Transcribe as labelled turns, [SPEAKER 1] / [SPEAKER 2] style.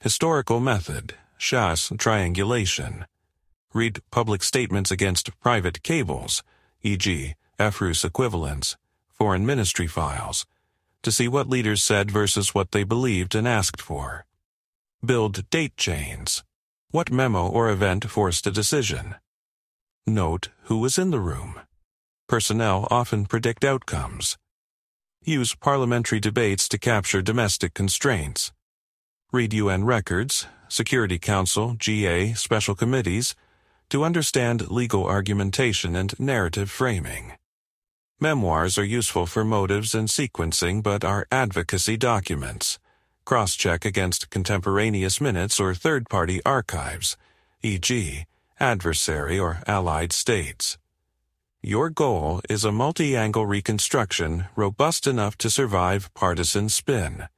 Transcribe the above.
[SPEAKER 1] Historical method, chasse triangulation. Read public statements against private cables, e.g., FRUS equivalents, foreign ministry files, to see what leaders said versus what they believed and asked for. Build date chains. What memo or event forced a decision? Note who was in the room. Personnel often predict outcomes. Use parliamentary debates to capture domestic constraints. Read UN records, Security Council, GA, special committees, to understand legal argumentation and narrative framing. Memoirs are useful for motives and sequencing but are advocacy documents. Cross-check against contemporaneous minutes or third-party archives, e.g., adversary or allied states. Your goal is a multi-angle reconstruction robust enough to survive partisan spin.